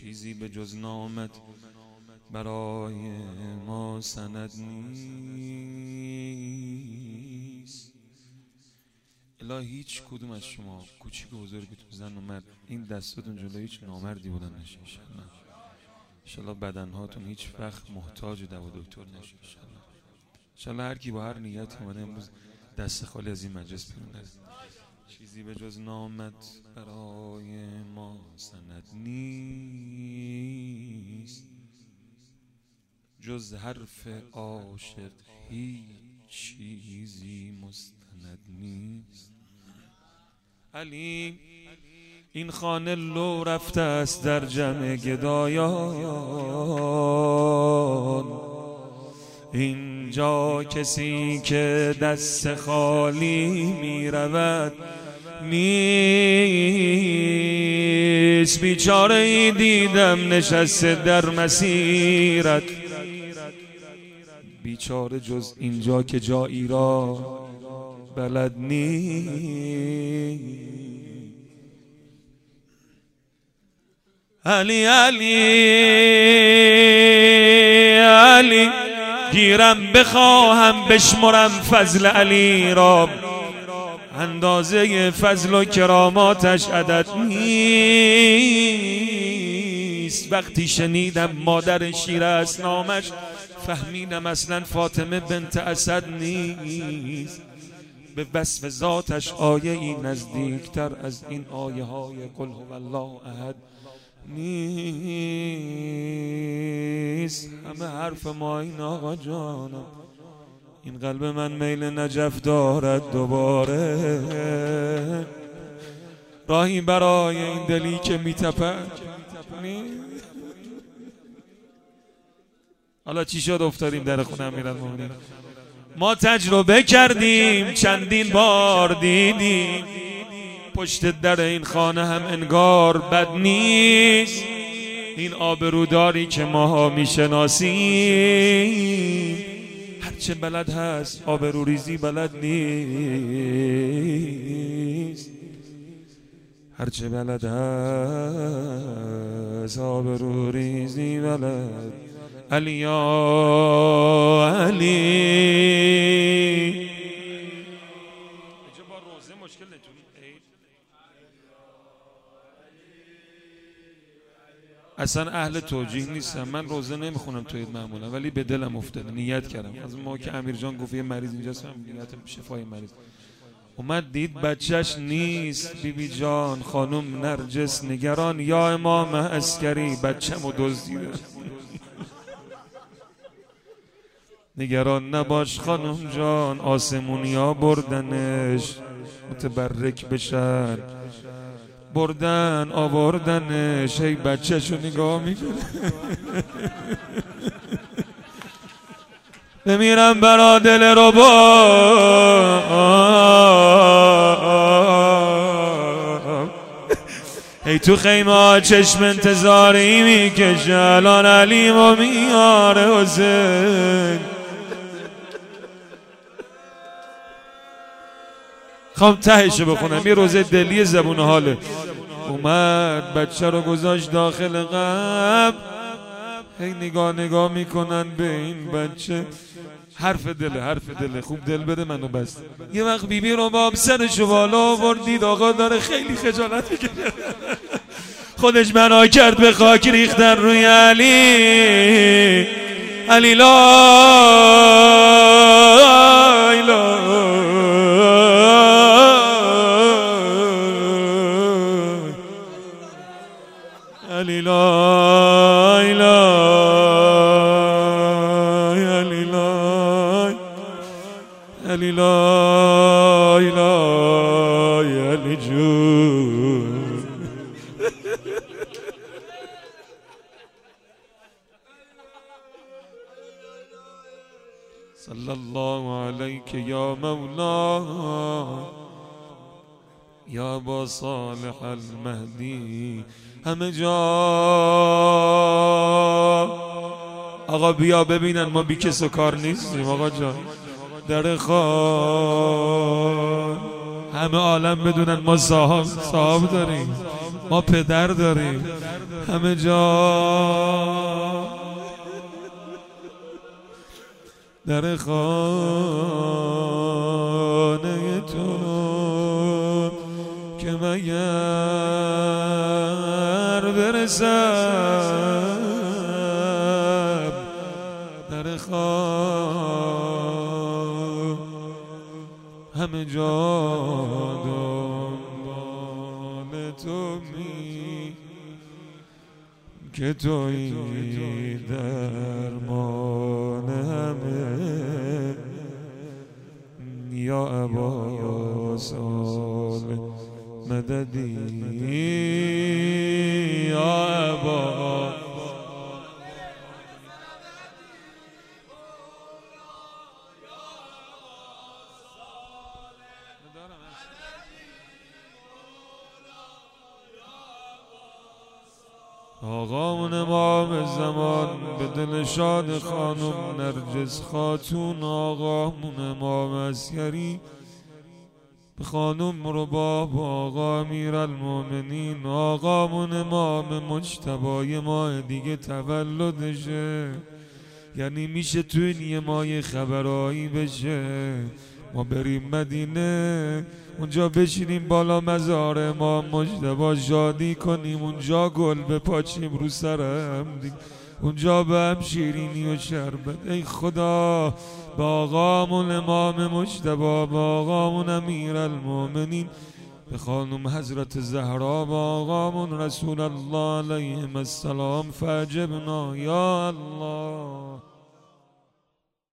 چیزی به جز نامت برای ما سند نیست. الهی هیچ کدوم از شما کوچیک و بزرگتون، زن و مرد، این دستاتون جلوی هیچ نامردی بلند نشه انشالله. بدنهاتون هیچ وقت محتاج دوا دکتر نشه انشالله. هر کی با هر نیت اومده امروز دست خالی از این مجلس بیرون نره. چیزی به جز نامت برای ما سند نیست، جز حرف عاشق هیچ چیزی مستند نیست. علی این خانه لو رفته است در جمع گدایان، اینجا کسی که دست خالی می رود نیست. بیچاره ای دیدم نشسته در مسیرت، بیچاره جز اینجا که جایی را بلد نیست. علی علی علی گیرم بخواهم بشمرم فضل علی را، اندازه فضل و کراماتش عدد نیست. وقتی شنیدم مادر شیر است نامش، فهمیدم اصلا فاطمه بنت اسد نیست. به وصف ذاتش آیه ای نزدیکتر از این آیه های قل هو الله احد نیست. همه حرف ما این آقا جانم، این قلب من میل نجف دارد دوباره، راهی برای این دلی که میتپد. حالا چی شد افتادیم در خونه امیرالمومنین؟ ما تجربه کردیم، چندین بار دیدیم، پشت در این خانه هم انگار بد نیست. این آبروداری که ماها میشناسیم هرچه بلد هست آبروریزی بلد نیست. هرچه بلد هست آبروریزی بلد. علی یا علی اصلا اهل توجیه نیستم، من روزه نمیخونم توی معمولا، ولی به دلم افتاده نیت کردم. از ما که امیر جان گفت یه مریض اینجاست، من نیت شفای مریض اومد دید بچهش نیست. بیبی جان خانم نرجس نگران، یا امام عسکری بچه‌مو دزدیده. نگران نباش خانم جان آسمونیا بردنش متبرک بشن، بردن آوردنش. ای بچه‌شو نگاه میکنه بمیرم برا دل رو ای تو خیمه ها چشم انتظاری میکشه، الان علی و میاره حسین. خوام تهشو بخونم، یه روزه دلی زبون حاله. اومد بچه رو گذاشت داخل قبر، هی نگاه میکنن به این بچه. حرف دله خوب دل بده منو بست. یه وقت بیبی رو باب سرشو بالا آورد، دید آقا داره خیلی خجالت میکنه. خودش بنا کرد به خاک ریختن روی علی. علی لا علی لا علی لا علی لا علی جون. صلی الله علیک یا مولا یا با صالح المهدی. همه جا آقا بیا ببینن ما بی کس و کار نیستیم. آقا جان در خان همه عالم بدونن ما صاحب داریم، ما پدر داریم. همه جا در خانه تو که مگر برسم در خانه همه جا دنبال تو می که تویی درمان همه یا ابا صالح مددی یا ابا آقامون امام زمان به دل شاد خانم نرجس خاتون، آقامون امام عسکری به خانم رباب، آقا امیرالمومنین، آقامون امام مجتبی ماه دیگه تولدشه. یعنی میشه تو این یه ماه خبرایی بشه ما بریم مدینه، اونجا بشینیم بالا مزار امام مجتبی شادی کنیم، اونجا گل بپاچیم رو سرم، اونجا به هم شیرینی و شربت. ای خدا با آقامون امام مجتبی، با آقامون امیرالمومنین، به خانم حضرت زهرا، با آقامون رسول الله علیهم السلام فاجبنا یا الله.